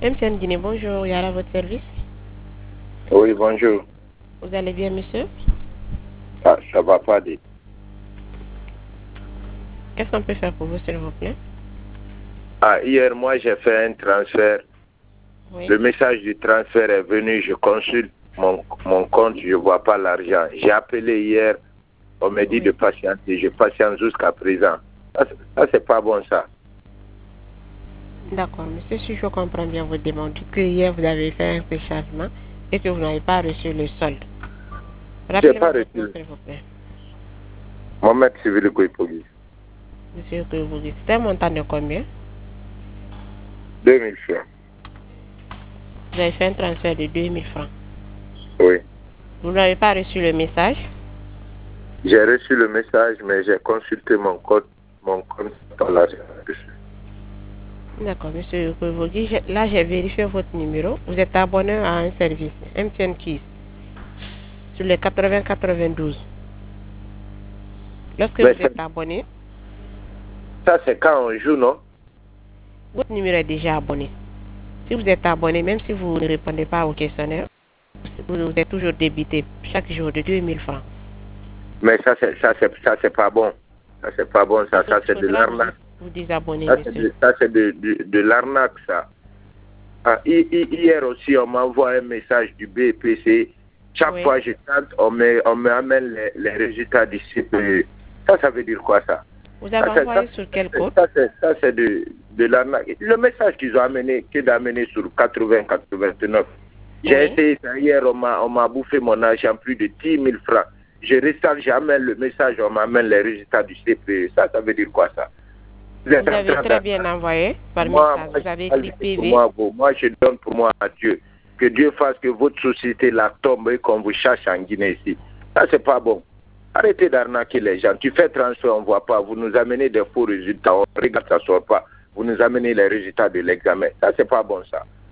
MTN Guinée, bonjour, Yara, votre service. Oui, bonjour. Vous allez bien, monsieur? Ah, ça va pas dire. Qu'est-ce qu'on peut faire pour vous, s'il vous plaît? Ah, hier, moi, j'ai fait un transfert. Oui. Le message du transfert est venu, je consulte mon compte, je ne vois pas l'argent. J'ai appelé hier, on m'a dit de patienter, je patiente jusqu'à présent. Ça c'est pas bon, ça. D'accord, monsieur, si je comprends bien votre demande, que hier vous avez fait un préchargement et que vous n'avez pas reçu le solde. Rappelez-moi votre nom, s'il vous plaît. Mohamed Civil Kouipogui. Monsieur Kouipogui, c'est un montant de combien? 2000 francs. Vous avez fait un transfert de 2000 francs. Oui. Vous n'avez pas reçu le message? J'ai reçu le message, mais j'ai consulté mon compte par l'argent dessus. D'accord, monsieur Kouipogui, là j'ai vérifié votre numéro. Vous êtes abonné à un service, MTN Kiss, sur les 80-92. Lorsque vous êtes abonné, ça c'est quand on joue, non? Votre numéro est déjà abonné. Si vous êtes abonné, même si vous ne répondez pas au questionnaire, vous êtes toujours débité chaque jour de 2000 francs. Mais ça c'est pas bon. Ça c'est pas bon, ça c'est de l'arnaque. Vous désabonnez, monsieur. Ça c'est de l'arnaque, ça. Ah, hier aussi, on m'envoie un message du BPC. Chaque fois que je tente, on m'amène les résultats du CPE. Ça veut dire quoi, ça? Vous avez envoyé sur quel code? Ça c'est de l'arnaque. Le message qu'ils ont amené, qu'ils ont amené sur 80-89. J'ai essayé ça hier, on m'a bouffé mon argent, plus de 10 000 francs. Je restaure, j'amène le message, on m'amène les résultats du CPE. Ça veut dire quoi, ça? Vous avez très bien envoyé par message. Vous avez écrit PV. Moi, je donne pour moi à Dieu. Que Dieu fasse que votre société la tombe et qu'on vous cherche en Guinée ici. Ça, c'est pas bon. Arrêtez d'arnaquer les gens. Tu fais transfert, on ne voit pas. Vous nous amenez des faux résultats. On regarde, ça ne sort pas. Vous nous amenez les résultats de l'examen. Ça, c'est pas bon, ça.